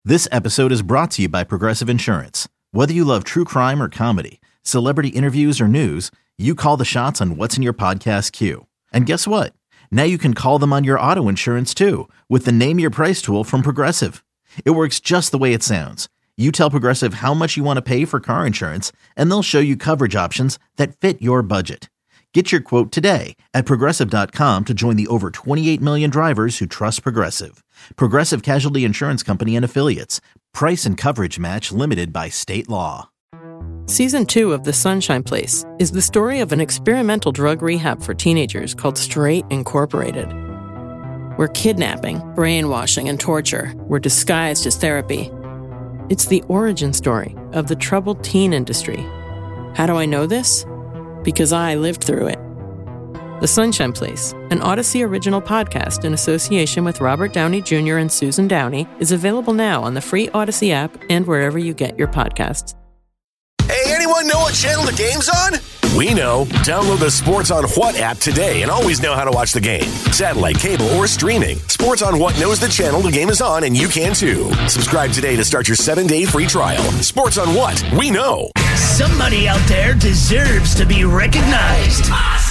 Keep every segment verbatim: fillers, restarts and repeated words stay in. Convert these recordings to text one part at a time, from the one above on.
This episode is brought to you by Progressive Insurance. Whether you love true crime or comedy, celebrity interviews or news, you call the shots on what's in your podcast queue. And guess what? Now you can call them on your auto insurance too with the Name Your Price tool from Progressive. It works just the way it sounds. You tell Progressive how much you want to pay for car insurance, and they'll show you coverage options that fit your budget. Get your quote today at Progressive dot com to join the over twenty-eight million drivers who trust Progressive. Progressive Casualty Insurance Company and Affiliates. Price and coverage match limited by state law. Season two of The Sunshine Place is the story of an experimental drug rehab for teenagers called Straight Incorporated, where kidnapping, brainwashing, and torture were disguised as therapy. It's the origin story of the troubled teen industry. How do I know this? Because I lived through it. The Sunshine Place, an Odyssey original podcast in association with Robert Downey Junior and Susan Downey, is available now on the free Odyssey app and wherever you get your podcasts. Hey, anyone know what channel the game's on? We know. Download the Sports on What app today and always know how to watch the game. Satellite, cable, or streaming. Sports on What knows the channel the game is on, and you can too. Subscribe today to start your seven-day free trial. Sports on What? We know. Somebody out there deserves to be recognized.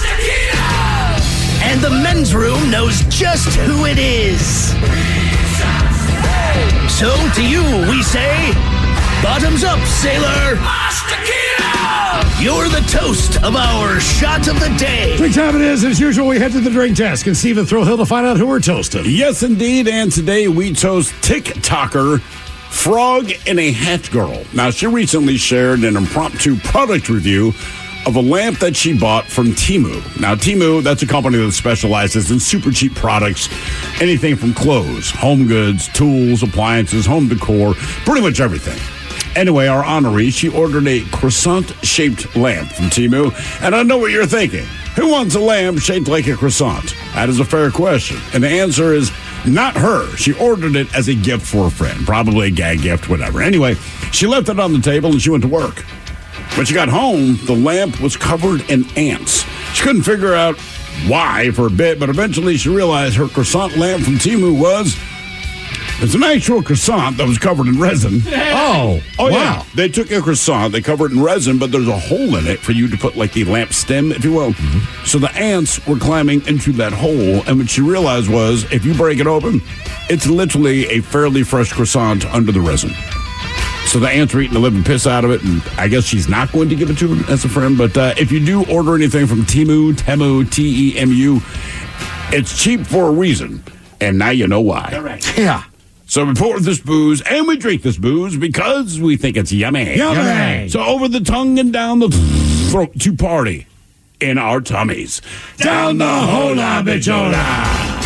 And the men's room knows just who it is. So to you, we say, bottoms up, sailor. You're the toast of our shot of the day. Drink time it is. As usual, we head to the drink desk and Stephen Throwhill to find out who we're toasting. Yes, indeed. And today we toast TikToker Frog in a Hat Girl. Now, she recently shared an impromptu product review of a lamp that she bought from Temu. Now, Temu, that's a company that specializes in super cheap products, anything from clothes, home goods, tools, appliances, home decor, pretty much everything. Anyway, our honoree, she ordered a croissant-shaped lamp from Temu, and I know what you're thinking. Who wants a lamp shaped like a croissant? That is a fair question, and the answer is not her. She ordered it as a gift for a friend, probably a gag gift, whatever. Anyway, she left it on the table and she went to work. When she got home, the lamp was covered in ants. She couldn't figure out why for a bit, but eventually she realized her croissant lamp from Temu was... It's an actual croissant that was covered in resin. Oh, oh wow. Yeah. They took a croissant, they covered it in resin, but there's a hole in it for you to put like the lamp stem, if you will. Mm-hmm. So the ants were climbing into that hole, and what she realized was if you break it open, it's literally a fairly fresh croissant under the resin. So the ants are eating the living piss out of it, and I guess she's not going to give it to her as a friend. But uh, if you do order anything from Temu, Temu, T E M U, it's cheap for a reason, and now you know why. Correct. Yeah. So we pour this booze, and we drink this booze because we think it's yummy. Yummy. yummy. So over the tongue and down the throat to party in our tummies. Down the hola bichola.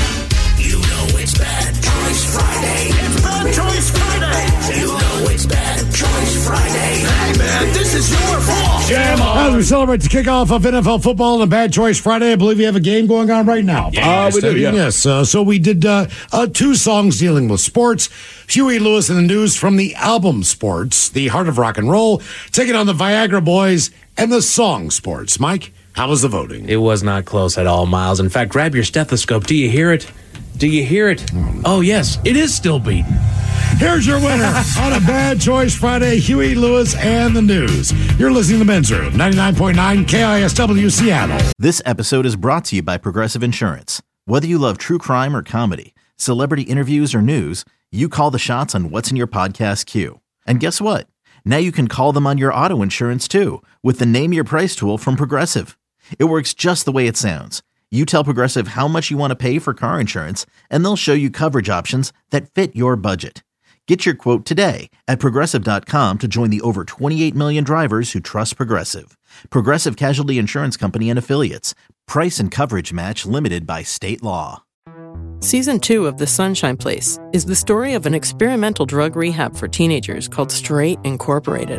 You know it's Bad Choice Friday. It's Bad Choice Friday. You know it's Bad Choice Friday. Hey, man, this is your fault. Jam on. As we celebrate the kickoff of N F L football and a Bad Choice Friday, I believe we have a game going on right now. Yeah, uh, we do, yeah. Yes, uh, so we did uh, uh, two songs dealing with sports. Huey Lewis and the News from the album Sports, The Heart of Rock and Roll, taking on the Viagra Boys and the song Sports. Mike, how was the voting? It was not close at all, Miles. In fact, grab your stethoscope. Do you hear it? Do you hear it? Oh, yes, it is still beating. Here's your winner on a Bad Choice Friday, Huey Lewis and the News. You're listening to Men's Room, ninety-nine point nine K I S W Seattle. This episode is brought to you by Progressive Insurance. Whether you love true crime or comedy, celebrity interviews or news, you call the shots on what's in your podcast queue. And guess what? Now you can call them on your auto insurance too with the Name Your Price tool from Progressive. It works just the way it sounds. You tell Progressive how much you want to pay for car insurance, and they'll show you coverage options that fit your budget. Get your quote today at Progressive dot com to join the over twenty-eight million drivers who trust Progressive. Progressive Casualty Insurance Company and Affiliates. Price and coverage match limited by state law. Season two of The Sunshine Place is the story of an experimental drug rehab for teenagers called Straight Incorporated,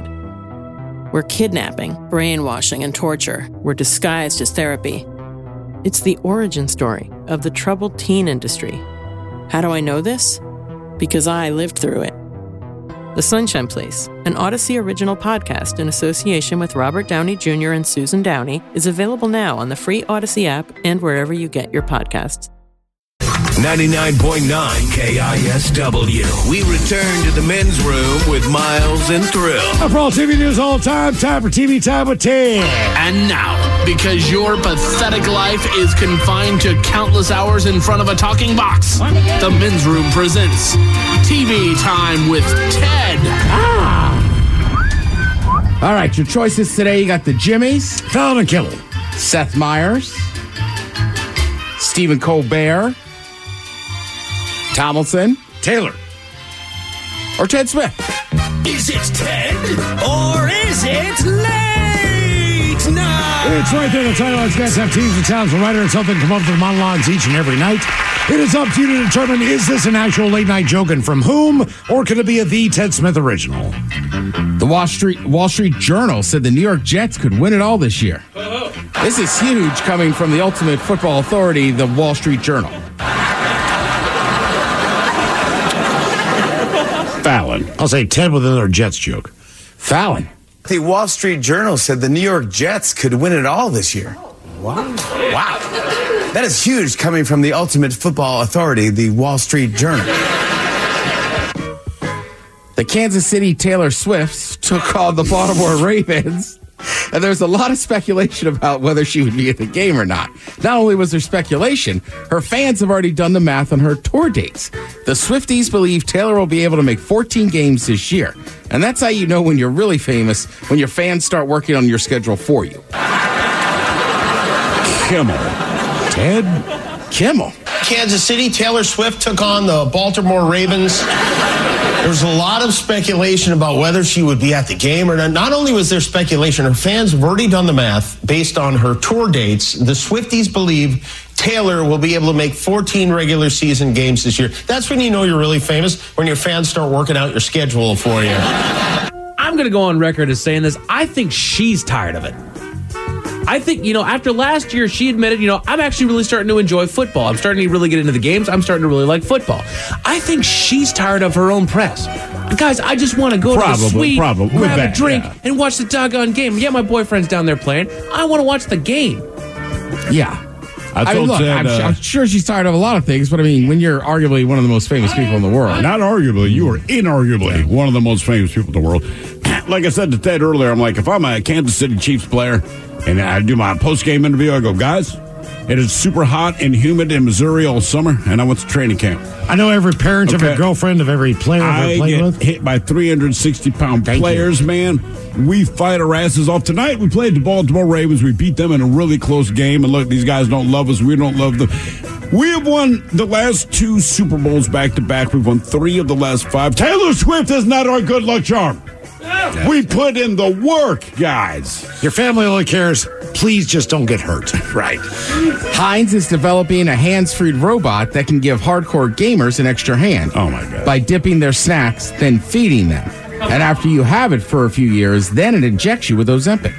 where kidnapping, brainwashing, and torture were disguised as therapy. It's the origin story of the troubled teen industry. How do I know this? Because I lived through it. The Sunshine Place, an Odyssey original podcast in association with Robert Downey Junior and Susan Downey, is available now on the free Odyssey app and wherever you get your podcasts. ninety-nine point nine K I S W. We return to the men's room with Miles and Thrill. For all T V news all the time, time for T V Time with Ted. And now, because your pathetic life is confined to countless hours in front of a talking box, the men's room presents T V Time with Ted. Ah. All right, your choices today, you got the Jimmies. Fallon and Kimmel. Seth Meyers. Stephen Colbert. Tomlinson. Taylor. Or Ted Smith. Is it Ted or is it late night? It's right there. The title. It's guys have teams and towns. The writer and something come up to the monologues each and every night. It is up to you to determine, is this an actual late night joke and from whom, or could it be a The Ted Smith original? The Wall Street Wall Street Journal said the New York Jets could win it all this year. This is huge coming from the ultimate football authority, the Wall Street Journal. Fallon. I'll say Ted with another Jets joke. Fallon. The Wall Street Journal said the New York Jets could win it all this year. Wow. Wow. That is huge coming from the ultimate football authority, the Wall Street Journal. The Kansas City Taylor Swift took on the Baltimore Ravens, and there's a lot of speculation about whether she would be at the game or not. Not only was there speculation, her fans have already done the math on her tour dates. The Swifties believe Taylor will be able to make fourteen games this year, and that's how you know when you're really famous, when your fans start working on your schedule for you. Kimmel. Ted? Kimmel. Kansas City, Taylor Swift took on the Baltimore Ravens. There's a lot of speculation about whether she would be at the game or not. Not only was there speculation, her fans have already done the math based on her tour dates. The Swifties believe Taylor will be able to make fourteen regular season games this year. That's when you know you're really famous, when your fans start working out your schedule for you. I'm going to go on record as saying this. I think she's tired of it. I think, you know, after last year, she admitted, you know, I'm actually really starting to enjoy football. I'm starting to really get into the games. I'm starting to really like football. I think she's tired of her own press. Guys, I just want to go Probably, to the suite, probably. With grab that, a drink, yeah. and watch the doggone game. Yeah, my boyfriend's down there playing. I want to watch the game. Yeah. I, I mean, told look, Ted, I'm, uh, I'm sure she's tired of a lot of things, but I mean, when you're arguably one of the most famous people in the world. Not arguably, you are inarguably one of the most famous people in the world. Like I said to Ted earlier, I'm like, if I'm a Kansas City Chiefs player and I do my post-game interview, I go, guys, it is super hot and humid in Missouri all summer, and I went to training camp. I know every parent of Okay. every girlfriend of every player I've I ever played get with. hit by three hundred sixty pound Thank players, you. man. We fight our asses off. Tonight, we played the Baltimore Ravens. We beat them in a really close game. And look, these guys don't love us. We don't love them. We have won the last two Super Bowls back to back. We've won three of the last five. Taylor Swift is not our good luck charm. We put in the work, guys. Your family only cares, please just don't get hurt. Right. Heinz is developing a hands-free robot that can give hardcore gamers an extra hand. Oh, my God. By dipping their snacks, then feeding them. And after you have it for a few years, then it injects you with Ozempic.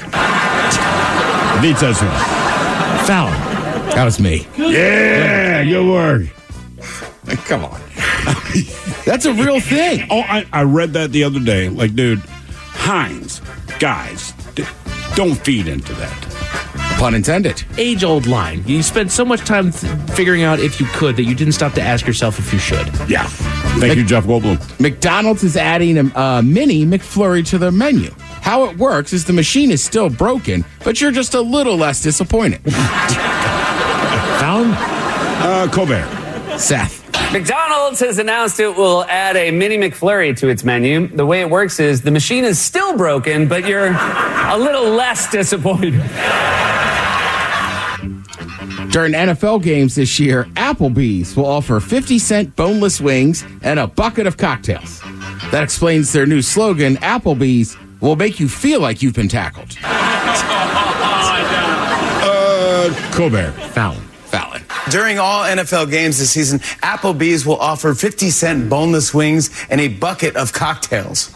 Beats us. Fallon. That was me. Yeah, good work. Come on. That's a real thing. Oh, I, I read that the other day. Like, dude, Heinz, guys, d- don't feed into that. Pun intended. Age-old line. You spent so much time th- figuring out if you could that you didn't stop to ask yourself if you should. Yeah. Thank you, Jeff Goldblum. McDonald's is adding a, a mini McFlurry to their menu. How it works is the machine is still broken, but you're just a little less disappointed. Fallon? Uh, Colbert. Seth. McDonald's has announced it will add a mini McFlurry to its menu. The way it works is the machine is still broken, but you're a little less disappointed. During N F L games this year, Applebee's will offer fifty cent boneless wings and a bucket of cocktails. That explains their new slogan, Applebee's will make you feel like you've been tackled. Uh, Colbert. Fallon. Fallon. During all N F L games this season, Applebee's will offer fifty cent boneless wings and a bucket of cocktails.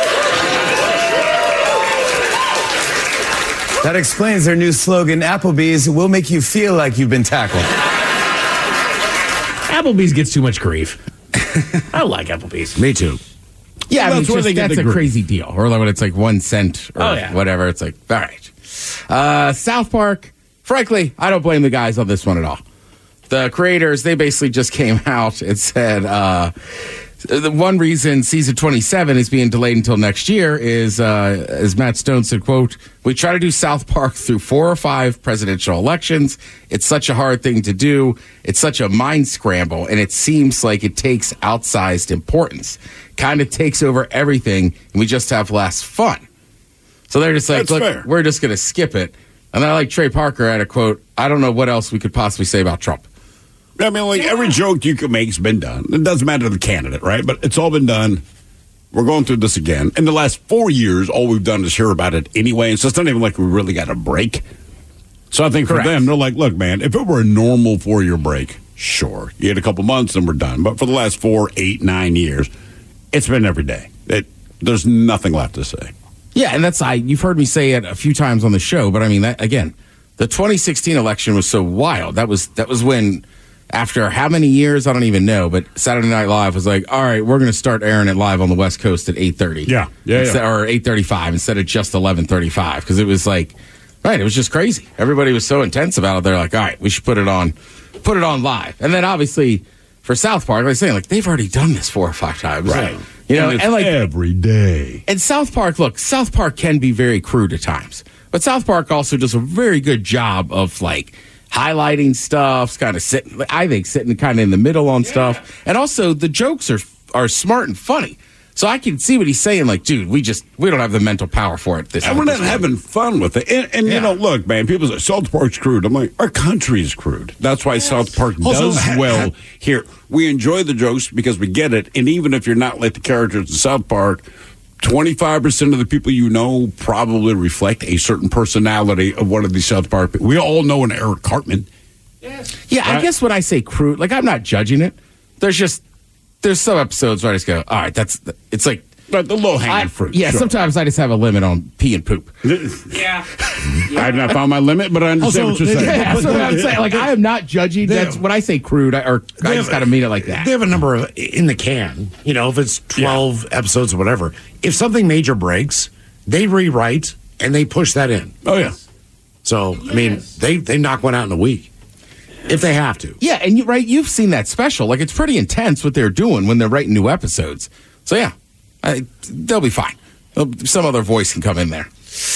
That explains their new slogan, Applebee's will make you feel like you've been tackled. Applebee's gets too much grief. I like Applebee's. Me too. Yeah, I mean, That's where just, they get that's the a group. crazy deal. Or like when it's like one cent or Oh, yeah. whatever. It's like, all right. Uh, South Park, frankly, I don't blame the guys on this one at all. The creators, they basically just came out and said uh, the one reason season twenty-seven is being delayed until next year is, uh, as Matt Stone said, quote, we try to do South Park through four or five presidential elections. It's such a hard thing to do. It's such a mind scramble, and it seems like it takes outsized importance. Kind of takes over everything, and we just have less fun. So they're just like, That's look, fair. we're just going to skip it. And I like Trey Parker had a quote, I don't know what else we could possibly say about Trump. I mean, like, every joke you can make has been done. It doesn't matter the candidate, right? But it's all been done. We're going through this again. In the last four years, all we've done is hear about it anyway. So it's not even like we really got a break. So I think Correct. for them, they're like, look, man, if it were a normal four-year break, sure. You had a couple months and we're done. But for the last four, eight, nine years, it's been every day. It, there's nothing left to say. Yeah, and that's I. You've heard me say it a few times on the show, but I mean that again. The twenty sixteen election was so wild. That was that was when, after how many years I don't even know, but Saturday Night Live was like, all right, we're going to start airing it live on the West Coast at eight thirty. Yeah, yeah, instead, yeah. or eight thirty-five instead of just eleven thirty-five because it was like, right, it was just crazy. Everybody was so intense about it. They're like, all right, we should put it on, put it on live, and then obviously for South Park, like saying like they've already done this four or five times, Right. You know, and, it's and like every day. And South Park, look, South Park can be very crude at times, but South Park also does a very good job of like highlighting stuff, kind of sitting, I think, sitting kind of in the middle on yeah. stuff. And also the jokes are are smart and funny. So I can see what he's saying, like, dude, we just, we don't have the mental power for it. This And we're not this having fun with it. And, and yeah. you know, look, man, people say South Park's crude. I'm like, our country's crude. That's why yes. South Park Also, does ha- well ha- here. We enjoy the jokes because we get it. And even if you're not like the characters in South Park, twenty-five percent of the people you know probably reflect a certain personality of one of these South Park people. We all know an Eric Cartman. Yes. Yeah, right? I guess when I say crude, like, I'm not judging it. There's just, there's some episodes where I just go, all right, that's, it's like, but the low-hanging fruit. Yeah, sure. sometimes I just have a limit on pee and poop. Yeah. I have not found my limit, but I understand Also, what you're they- saying. Yeah, that's what I'm saying. Like, I am not judging. They- That's when I say crude, I, or I just got to mean it like that. They have a number of in the can. You know, if it's twelve yeah. episodes or whatever. If something major breaks, they rewrite and they push that in. Oh yeah. So I mean, they they knock one out in a week if they have to. Yeah, and you right, you've seen that special. Like, it's pretty intense what they're doing when they're writing new episodes. So yeah, I, they'll be fine. They'll, some other voice can come in there.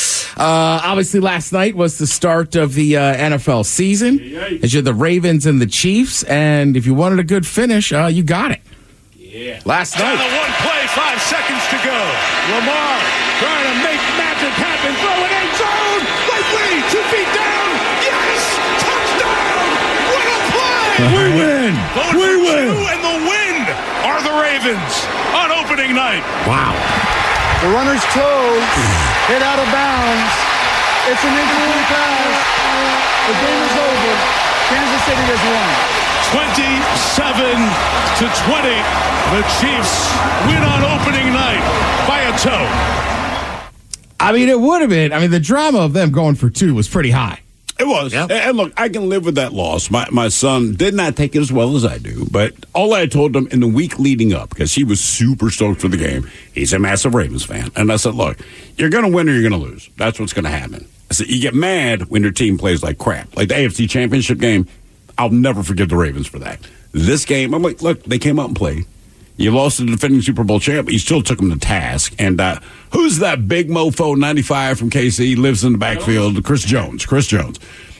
Uh, obviously, last night was the start of the uh, N F L season. As you're the Ravens and the Chiefs, and if you wanted a good finish, uh, you got it. Yeah. Last Down night. the one play, five seconds to go. Lamar trying to make magic happen. Throw it end zone. Likely two feet down. Yes! Touchdown! What a play! We win. Going We for win. two, and the win are the Ravens on opening night. Wow. The runner's toe hit out of bounds. It's an incomplete pass. The game is over. Kansas City has won. twenty-seven to twenty. The Chiefs win on opening night by a toe. I mean, it would have been. I mean, the drama of them going for two was pretty high. It was. Yep. And look, I can live with that loss. My my son did not take it as well as I do, but all I told him in the week leading up, because he was super stoked for the game, he's a massive Ravens fan. And I said, look, you're going to win or you're going to lose. That's what's going to happen. I said, you get mad when your team plays like crap. Like the A F C Championship game, I'll never forgive the Ravens for that. This game, I'm like, look, they came out and played. You lost to the defending Super Bowl champ, but you still took them to task. And uh, who's that big mofo, ninety-five from K C, lives in the backfield? Chris Jones. Chris Jones.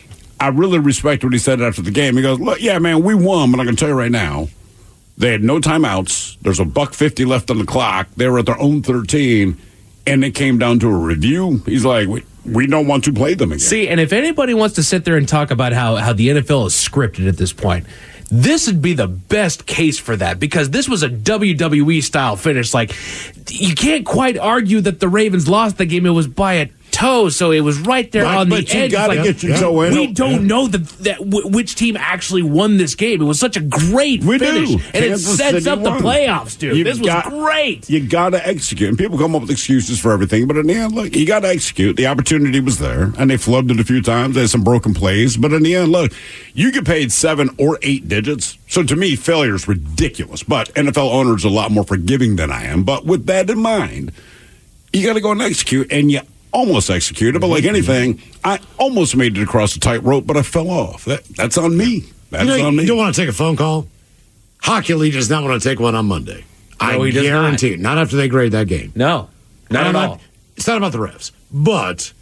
I really respect what he said after the game. He goes, look, yeah, man, we won, but I can tell you right now, they had no timeouts. There's a buck fifty left on the clock. They were at their own thirteen, and it came down to a review. He's like, we, we don't want to play them again. See, and if anybody wants to sit there and talk about how, how the N F L is scripted at this point, this would be the best case for that, because this was a W W E style finish. Like, you can't quite argue that the Ravens lost the game. It was by a toe, so it was right there Right, on but the you edge. gotta Like, get your toe in. we don't Yeah. know that, that w- which team actually won this game. It was such a great We finish, do. and it Kansas sets City up the won. playoffs, dude. You've this was got- great. You got to execute. And people come up with excuses for everything, but in the end, look, you got to execute. The opportunity was there, and they flubbed it a few times. They had some broken plays, but in the end, look, you get paid seven or eight digits. So to me, failure is ridiculous. But N F L owners are a lot more forgiving than I am. But with that in mind, you got to go and execute, and you almost executed. But like anything, I almost made it across the tightrope, but I fell off. That, that's on me. That's you know, on me. You don't want to take a phone call? Hockey League does not want to take one on Monday. I No, he does guarantee not. it. Not after they grade that game. No, not at not, all. It's not about the refs. But,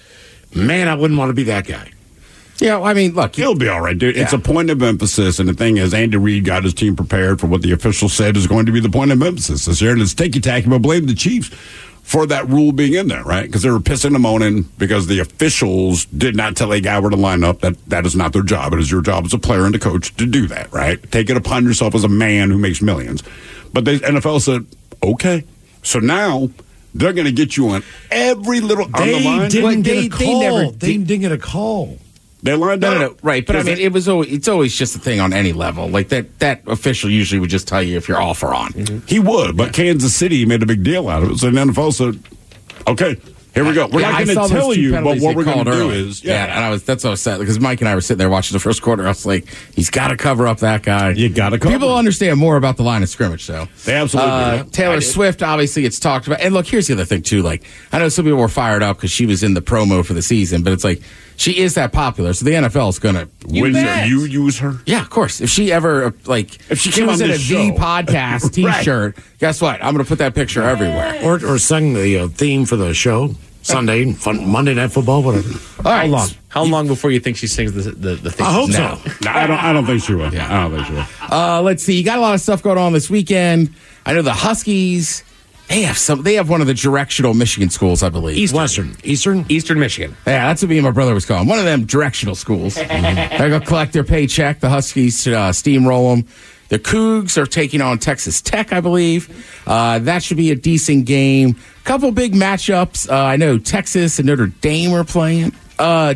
man, I wouldn't want to be that guy. Yeah, I mean, look. He'll be all right, dude. Yeah. It's a point of emphasis, and the thing is, Andy Reid got his team prepared for what the officials said is going to be the point of emphasis this year, and it's ticky-tacky, but blame the Chiefs for that rule being in there, right? Because they were pissing and moaning because the officials did not tell a guy where to line up. That That is not their job. It is your job as a player and a coach to do that, right? Take it upon yourself as a man who makes millions. But the N F L said, okay. So now they're going to get you on every little on They the line. didn't Well, get they- a they call. They, never didn't get a call. They lined No, up. no, no, right. But I Is mean, it- it was always, it's always just a thing on any level. Like that, that official usually would just tell you if you're off or on. He would, but Kansas City made a big deal out of it. So the N F L said, okay, here we go. We're Yeah, not I going saw to those tell two you, but penalties what they we're going called to do early. is, yeah. and I was that's what I was saying because Mike and I were sitting there watching the first quarter. I was like, he's got to cover up that guy. You got to cover. People understand more about the line of scrimmage, though. They absolutely Uh, do. Taylor I do. Swift, obviously, it's talked about. And look, here's the other thing, too. Like, I know some people were fired up because she was in the promo for the season, but it's like, she is that popular, so the N F L is going to When you use her? Yeah, of course. If she ever, uh, like, If she came was on in a this The show. Podcast T-shirt, guess what? I'm going to put that picture everywhere. Or, or sang the uh, theme for the show. Sunday, fun, Monday Night Football, whatever. All right. How long? How long before you think she sings the the, the thing? I hope No. so. No, I don't. I don't think she will. Yeah. I don't think she will. Uh, let's see. You got a lot of stuff going on this weekend. I know the Huskies. They have some. They have one of the directional Michigan schools, I believe. Eastern. Western. Eastern? Eastern Michigan. Yeah, that's what me and my brother was calling. One of them directional schools. They go collect their paycheck. The Huskies uh, steamroll them. The Cougs are taking on Texas Tech, I believe. Uh, that should be a decent game. Couple big matchups. Uh, I know Texas and Notre Dame are playing. Uh,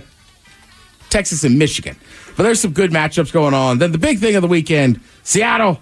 Texas and Michigan. But there's some good matchups going on. Then the big thing of the weekend, Seattle.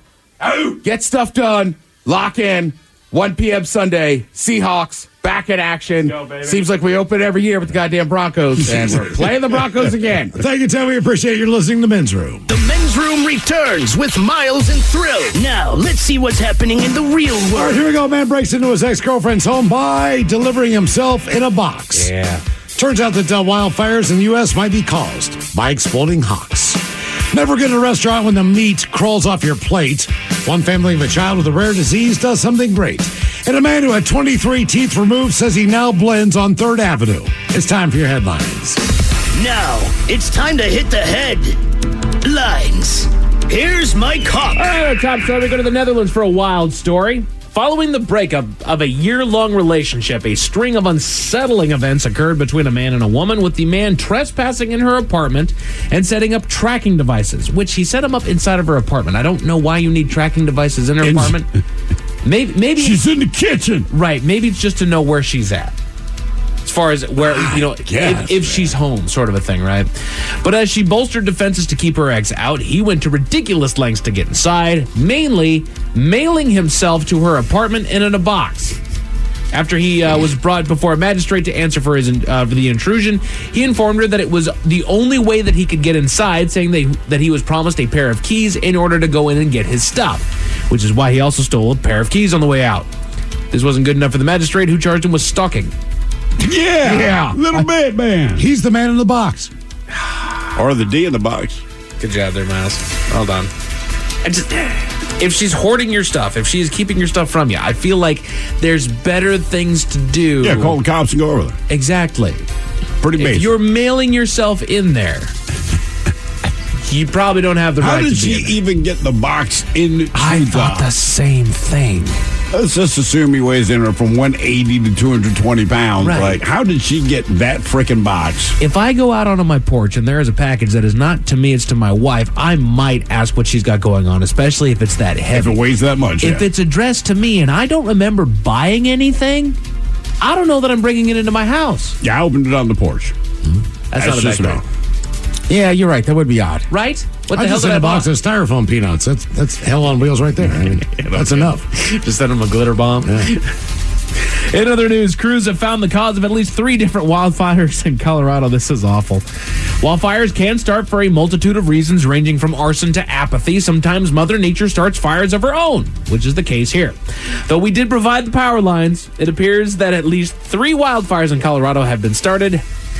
Get stuff done. Lock in. one p.m. Sunday. Seahawks back in action. Seems like we open every year with the goddamn Broncos, and we're playing the Broncos again. Thank you, Tim. We appreciate you listening to Men's Room. The Men's Room returns with Miles and Thrill. Now, let's see what's happening in the real All right, world. here we go. Man breaks into his ex-girlfriend's home by delivering himself in a box. Yeah. Turns out that uh, wildfires in the U S might be caused by exploding hawks. Never get in a restaurant when the meat crawls off your plate. One family of a child with a rare disease does something great. And a man who had twenty-three teeth removed says he now blends on third Avenue. It's time for your headlines. Now, it's time to hit the headlines. Here's Mike Hawk. All right, our top story. We go to the Netherlands for a wild story. Following the breakup of a year-long relationship, a string of unsettling events occurred between a man and a woman, with the man trespassing in her apartment and setting up tracking devices, which he set them up inside of her apartment. I don't know why you need tracking devices in her In- apartment. Maybe, maybe She's in the kitchen. right. Maybe it's just to know where she's at. As far as where, you know, guess, if, if she's home, sort of a thing, right? But as she bolstered defenses to keep her ex out, he went to ridiculous lengths to get inside, mainly mailing himself to her apartment and in a box. After he uh, was brought before a magistrate to answer for his uh, for the intrusion, he informed her that it was the only way that he could get inside, saying that, that he was promised a pair of keys in order to go in and get his stuff, which is why he also stole a pair of keys on the way out. This wasn't good enough for the magistrate, who charged him with stalking. Yeah. Yeah. Little bit, man. He's the man in the box. Or the D in the box. Good job there, Miles. Well done. I just, if she's hoarding your stuff, if she is keeping your stuff from you, I feel like there's better things to do. Yeah, call the cops and go over there. Exactly. Pretty If basic. you're mailing yourself in there, you probably don't have the How right did to she be in there. even get the box in? I thought the same thing. Let's just assume he weighs in from one eighty to two hundred twenty pounds. Right. Like, how did she get that freaking box? If I go out onto my porch and there is a package that is not to me, it's to my wife, I might ask what she's got going on, especially if it's that If heavy. it weighs that much, If yeah. it's addressed to me and I don't remember buying anything, I don't know that I'm bringing it into my house. Yeah, I opened it on the porch. That's, That's not a just bad me. call. Yeah, you're right. That would be odd. Right? What I the hell just did in I a box buy? of styrofoam peanuts. That's that's hell on wheels right there. I mean, that's enough. Just send him a glitter bomb. In other news, crews have found the cause of at least three different wildfires in Colorado. This is awful. Wildfires can start for a multitude of reasons, ranging from arson to apathy. Sometimes Mother Nature starts fires of her own, which is the case here. Though we did provide the power lines, it appears that at least three wildfires in Colorado have been started.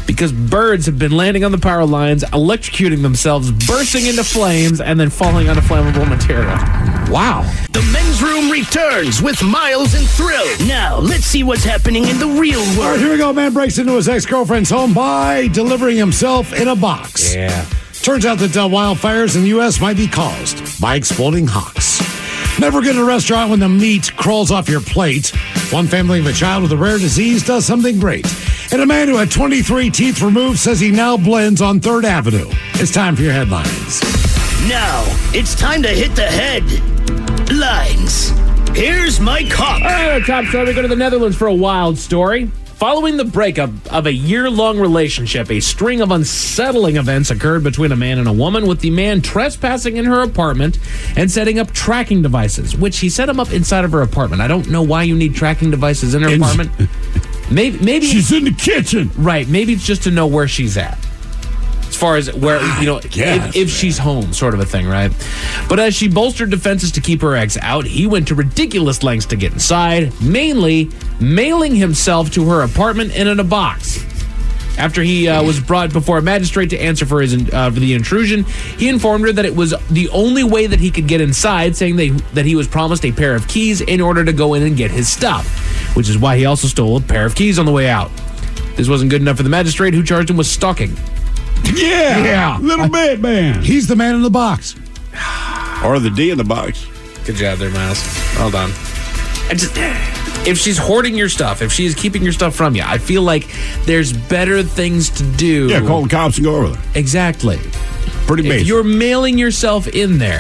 Because birds have been landing on the power lines, electrocuting themselves, bursting into flames, and then falling onto flammable material. Wow. The men's room returns with Miles and Thrill. Now, let's see what's happening in the real All right, world. here we go. Man breaks into his ex-girlfriend's home by delivering himself in a box. Yeah. Turns out that uh, wildfires in the U S might be caused by exploding hawks. Never get in a restaurant when the meat crawls off your plate. One family of a child with a rare disease does something great. And a man who had twenty-three teeth removed says he now blends on third Avenue. It's time for your headlines. Now, it's time to hit the headlines. Here's Mike Hawk. All right, our top story. We go to the Netherlands for a wild story. Following the breakup of a year-long relationship, a string of unsettling events occurred between a man and a woman, with the man trespassing in her apartment and setting up tracking devices, which he set them up inside of her apartment. I don't know why you need tracking devices in her In- apartment. Maybe, maybe She's in the kitchen. Right. Maybe it's just to know where she's at. As far as where, you know, guess, if, if she's home, sort of a thing, right? But as she bolstered defenses to keep her ex out, he went to ridiculous lengths to get inside, mainly mailing himself to her apartment and in a box. After he uh, was brought before a magistrate to answer for his uh, for the intrusion, he informed her that it was the only way that he could get inside, saying they, that he was promised a pair of keys in order to go in and get his stuff, which is why he also stole a pair of keys on the way out. This wasn't good enough for the magistrate, who charged him with stalking. Yeah. Yeah. Little bit, man. He's the man in the box. Or the D in the box. Good job there, Miles. Well done. I just, if she's hoarding your stuff, if she is keeping your stuff from you, I feel like there's better things to do. Yeah, call the cops and go over there. Exactly. Pretty basic. If you're mailing yourself in there,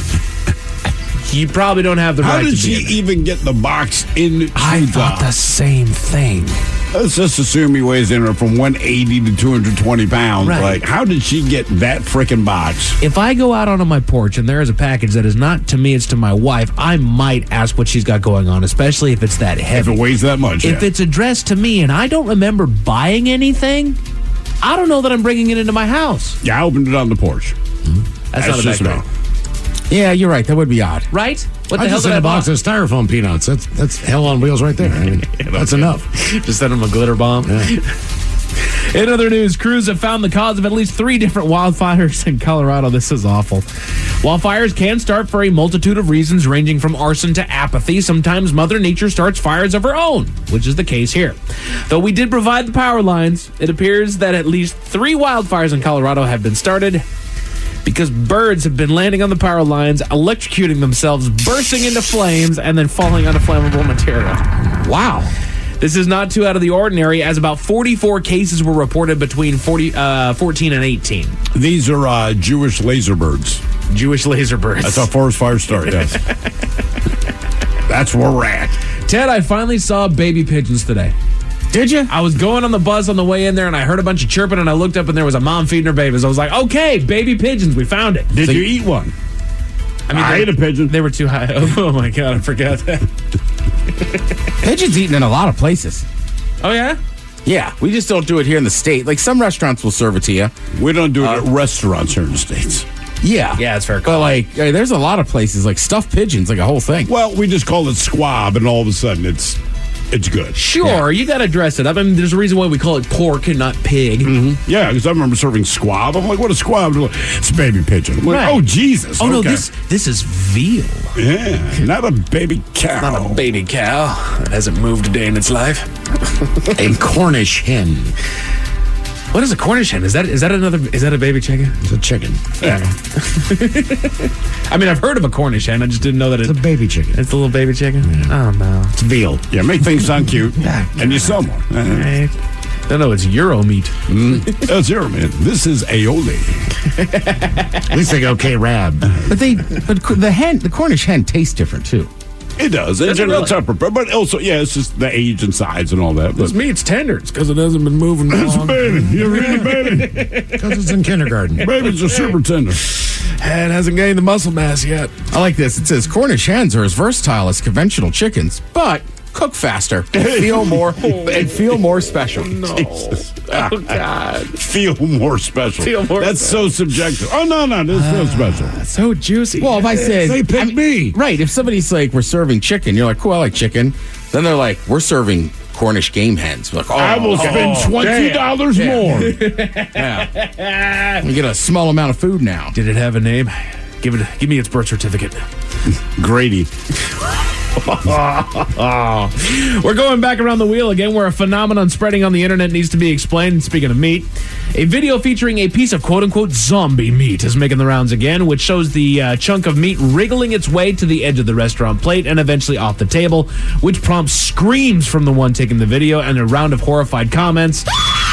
you probably don't have the How right did to be she in there. even get the box in? I thought the same thing. Let's just assume he weighs in from one eighty to two hundred twenty pounds. Right. Like, how did she get that freaking box? If I go out onto my porch and there is a package that is not to me, it's to my wife, I might ask what she's got going on, especially if it's that heavy. If it weighs that much, If yeah. it's addressed to me and I don't remember buying anything, I don't know that I'm bringing it into my house. Yeah, I opened it on the porch. That's, not a just bad me. call. Yeah, you're right. That would be odd. Right? What I the hell just did in I a box buy? of styrofoam peanuts. That's that's hell on wheels right there. I mean, that's enough. Just send him a glitter bomb. In other news, crews have found the cause of at least three different wildfires in Colorado. This is awful. Wildfires can start for a multitude of reasons, ranging from arson to apathy. Sometimes Mother Nature starts fires of her own, which is the case here. Though we did provide the power lines, it appears that at least three wildfires in Colorado have been started because birds have been landing on the power lines, electrocuting themselves, bursting into flames, and then falling onto flammable material. Wow. This is not too out of the ordinary, as about forty-four cases were reported between forty, uh, fourteen and eighteen. These are uh, Jewish laser birds. Jewish laser birds. That's how forest fires start, yes. That's where we're at. Ted, I finally saw baby pigeons today. Did you? I was going on the bus on the way in there, and I heard a bunch of chirping, and I looked up, and there was a mom feeding her babies. I was like, okay, baby pigeons, we found it. Did So- you eat one? I mean, I they, ate a pigeon. They were too high. Oh, my God, I forgot that. Pigeons eaten in a lot of places. Oh, yeah? Yeah, we just don't do it here in the state. Like, some restaurants will serve it to you. We don't do it at restaurants here in the States. Yeah. Yeah, it's fair. But, like, uh, there's a lot of places, like stuffed pigeons, like a whole thing. Well, we just call it squab, and all of a sudden it's it's good. Sure, you got to dress it up. I mean, there's a reason why we call it pork and not pig. Mm-hmm. Yeah, because I remember serving squab. I'm like, what is squab? Like, it's a baby pigeon. I'm like, Right. oh, Jesus. Oh, no, okay. this this is veal. Yeah, not a baby cow. Not a baby cow that hasn't moved a day in its life. A Cornish hen. What is a Cornish hen? Is that is that another? Is that a baby chicken? It's a chicken. Yeah. I mean, I've heard of a Cornish hen. I just didn't know that It's it, a baby chicken. it's a little baby chicken. Oh no! It's veal. Yeah, make things sound cute, and you sell more. Uh, Right. No, no, it's Euro meat. That's zero, man. This is aioli. At least they go K-Rab. But they, but co- the hen, the Cornish hen tastes different too. It does. Does It's it a really? tougher, but also, yeah, it's just the age and size and all that. But This meat's tender. It's because it hasn't been moving it's a long. baby. You're really a baby. Because it's in kindergarten. Babies are super tender. It hasn't gained the muscle mass yet. I like this. It says Cornish hens are as versatile as conventional chickens, but cook faster and feel more and feel more special. No. Oh, God. Feel more special. Feel more That's so subjective. Oh, no, no, this feels special. So juicy. Well, if I said They picked I mean, me. right? If somebody's like, "We're serving chicken," you're like, "Cool, I like chicken." Then they're like, "We're serving Cornish game hens. Like, oh, I will spend oh, twenty dollars damn. more. Yeah. You get a small amount of food now. Did it have a name? Give it. Give me its birth certificate. Grady. We're going back around the wheel again, where a phenomenon spreading on the internet needs to be explained. Speaking of meat, a video featuring a piece of quote-unquote zombie meat is making the rounds again, which shows the uh, chunk of meat wriggling its way to the edge of the restaurant plate and eventually off the table, which prompts screams from the one taking the video and a round of horrified comments.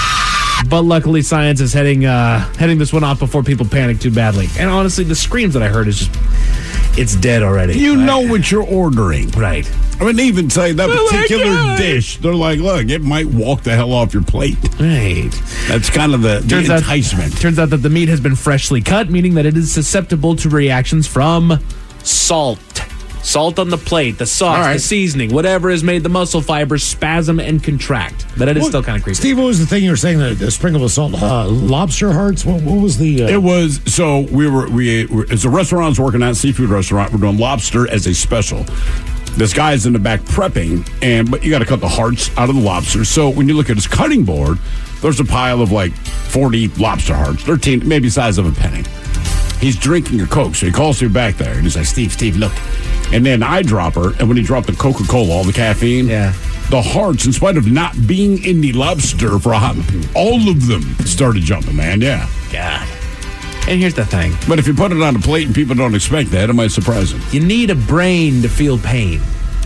But luckily, science is heading uh, heading this one off before people panic too badly. And honestly, the screams that I heard is just, it's dead already. You know what you're ordering. Right. I mean, they even say that Oh my particular God. dish, they're like, look, it might walk the hell off your plate. Right. That's kind of the, the Turns out- enticement. Turns out that the meat has been freshly cut, meaning that it is susceptible to reactions from salt. Salt on the plate, the sauce, All right. the seasoning, whatever has made the muscle fibers spasm and contract. But it is What- still kind of creepy. Steve, what was the thing you were saying? The, the sprinkle of salt, uh, lobster hearts. What, what was the? Uh, It was so we were we were, it's a restaurant I was working at, seafood restaurant. We're doing lobster as a special. This guy's in the back prepping, and but you got to cut the hearts out of the lobster. So when you look at his cutting board, there's a pile of like forty lobster hearts, thirteen, maybe the size of a penny. He's drinking a Coke, so he calls me back there, and he's like, "Steve, Steve, look." And then I drop her, and when he dropped the Coca-Cola, all the caffeine, yeah, the hearts, in spite of not being in the lobster for a hot, all of them started jumping, man. Yeah. God. And here's the thing. But if you put it on a plate and people don't expect that, it might surprise them. You need a brain to feel pain.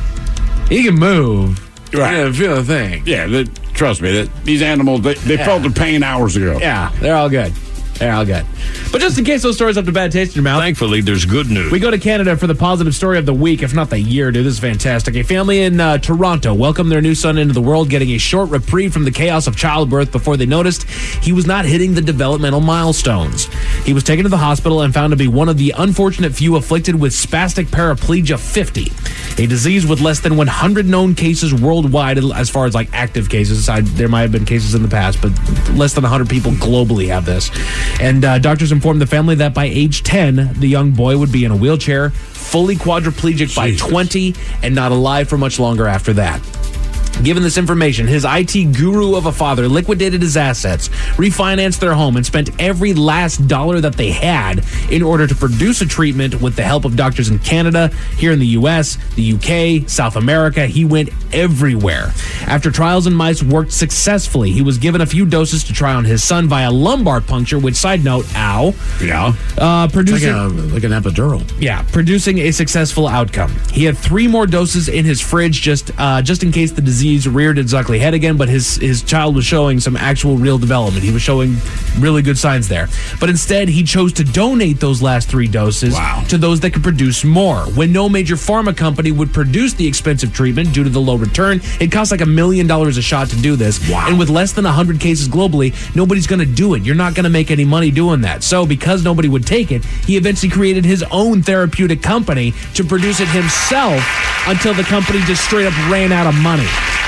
You can move. Right. You feel the thing. Yeah, that, trust me, that these animals, they, they Yeah. felt their pain hours ago. Yeah, they're all good. They're all good. But just in case those stories left a bad taste in your mouth, Thankfully, there's good news. we go to Canada for the positive story of the week, if not the year, dude. This is fantastic. A family in uh, Toronto welcomed their new son into the world, getting a short reprieve from the chaos of childbirth before they noticed he was not hitting the developmental milestones. He was taken to the hospital and found to be one of the unfortunate few afflicted with spastic paraplegia fifty, a disease with less than one hundred known cases worldwide as far as like active cases. I, there might have been cases in the past, but less than one hundred people globally have this. And uh, doctors informed the family that by age ten, the young boy would be in a wheelchair, fully quadriplegic by twenty, and not alive for much longer after that. Given this information, his I T guru of a father liquidated his assets, refinanced their home, and spent every last dollar that they had in order to produce a treatment with the help of doctors in Canada, here in the U S, the U K, South America. He went everywhere. After trials in mice worked successfully, he was given a few doses to try on his son via lumbar puncture, which, side note, ow. Yeah. Uh, producing, like, a, like an epidural. Yeah, producing a successful outcome. He had three more doses in his fridge just uh, just in case the disease reared its ugly head again, but his, his child was showing some actual real development. He was showing really good signs there. But instead, he chose to donate those last three doses Wow. to those that could produce more. When no major pharma company would produce the expensive treatment due to the low return, it costs like a million dollars a shot to do this. Wow. And with less than one hundred cases globally, nobody's going to do it. You're not going to make any money doing that. So because nobody would take it, he eventually created his own therapeutic company to produce it himself until the company just straight up ran out of money.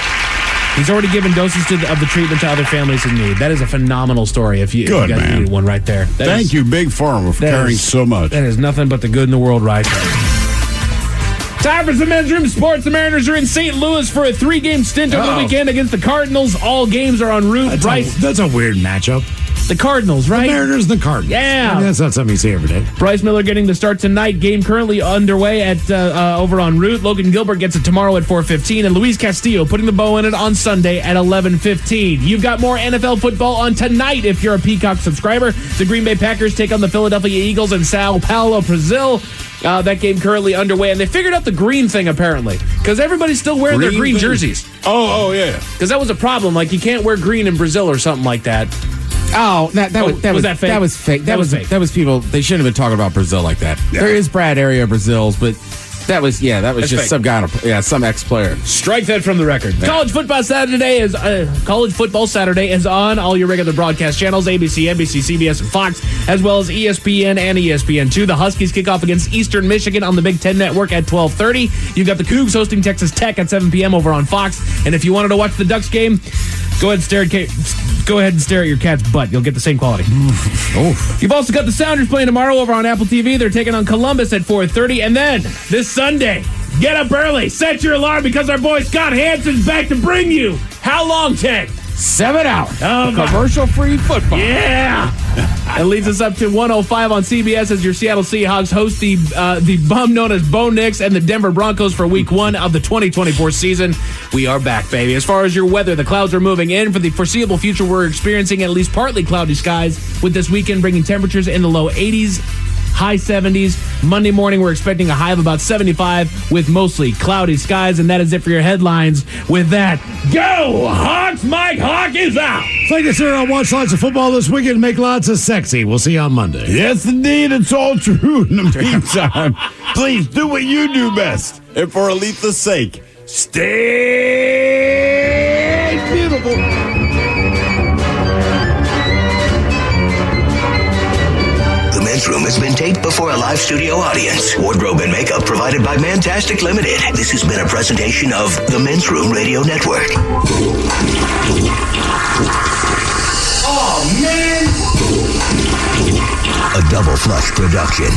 He's already given doses to the, of the treatment to other families in need. That is a phenomenal story. If you, if Good, you guys man. needed one right there. That Thank is- you, Big Pharma, for that caring is- so much. That is nothing but the good in the world right there. Time for some men's room sports. The Mariners are in Saint Louis for a three-game stint over the Oh. weekend against the Cardinals. All games are en route. That's, Bryce, a, that's a weird matchup. the Cardinals, The right? Mariners and the Cardinals. Yeah. I mean, that's not something you see every day. Bryce Miller getting the start tonight. Game currently underway at uh, uh, over en route. Logan Gilbert gets it tomorrow at four fifteen, and Luis Castillo putting the bow in it on Sunday at eleven fifteen. You've got more N F L football on tonight if you're a Peacock subscriber. The Green Bay Packers take on the Philadelphia Eagles in Sao Paulo, Brazil. Uh, that game currently underway, and they figured out the green thing apparently because everybody's still wearing their Green green thing? jerseys. Oh, oh, yeah. Because that was a problem. Like you can't wear green in Brazil or something like that. Oh, that, that, Oh, was, that was was that fake? That was fake. That, That was, was fake. that was people. They shouldn't have been talking about Brazil like that. Yeah. There is Brad area Brazils, but that was yeah, that was That's just fake. some guy, on a, yeah, some ex player. Strike that from the record. College football Saturday is uh, College football Saturday is on all your regular broadcast channels: A B C, N B C, C B S, and Fox, as well as E S P N and E S P N two. The Huskies kick off against Eastern Michigan on the Big Ten Network at twelve thirty. You've got the Cougs hosting Texas Tech at seven p.m. over on Fox. And if you wanted to watch the Ducks game, go ahead and stare at go ahead and stare at your cat's butt. You'll get the same quality. Oh. You've also got the Sounders playing tomorrow over on Apple T V. They're taking on Columbus at four thirty, and then this Sunday. Get up early. Set your alarm because our boy Scott Hansen's back to bring you. How long, Ted? Seven hours. Oh, of commercial-free football. Yeah. It leads us up to one oh five on C B S as your Seattle Seahawks host the uh, the bum known as Bo Nix and the Denver Broncos for week one of the twenty twenty-four season. We are back, baby. As far as your weather, the clouds are moving in. For the foreseeable future, we're experiencing at least partly cloudy skies, with this weekend bringing temperatures in the low eighties. High seventies. Monday morning, we're expecting a high of about seventy-five with mostly cloudy skies. And that is it for your headlines. With that, go Hawks! Mike Hawk is out. Thank you, sir. I'll watch lots of football this weekend and make lots of sexy. We'll see you on Monday. Yes, indeed. It's all true. In the meantime, please do what you do best. And for Aletha's sake, stay beautiful. The Men's Room has been taped before a live studio audience. Wardrobe and makeup provided by Mantastic Limited. This has been a presentation of the Men's Room Radio Network. Oh, man! A Double Flush production.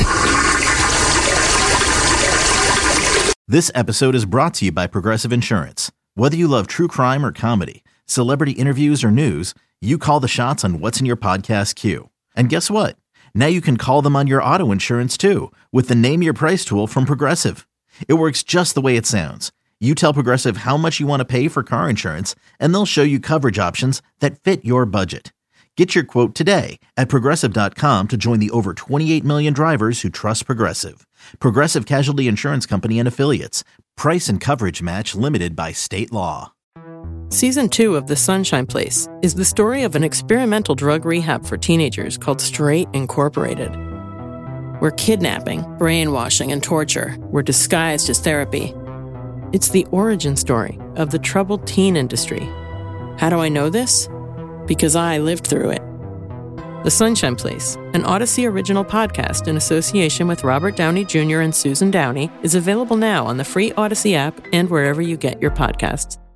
This episode is brought to you by Progressive Insurance. Whether you love true crime or comedy, celebrity interviews or news, you call the shots on what's in your podcast queue. And guess what? Now you can call them on your auto insurance too with the Name Your Price tool from Progressive. It works just the way it sounds. You tell Progressive how much you want to pay for car insurance, and they'll show you coverage options that fit your budget. Get your quote today at Progressive dot com to join the over twenty-eight million drivers who trust Progressive. Progressive Casualty Insurance Company and Affiliates. Price and coverage match limited by state law. Season two of The Sunshine Place is the story of an experimental drug rehab for teenagers called Straight Incorporated, where kidnapping, brainwashing, and torture were disguised as therapy. It's the origin story of the troubled teen industry. How do I know this? Because I lived through it. The Sunshine Place, an Odyssey original podcast in association with Robert Downey Junior and Susan Downey, is available now on the free Odyssey app and wherever you get your podcasts.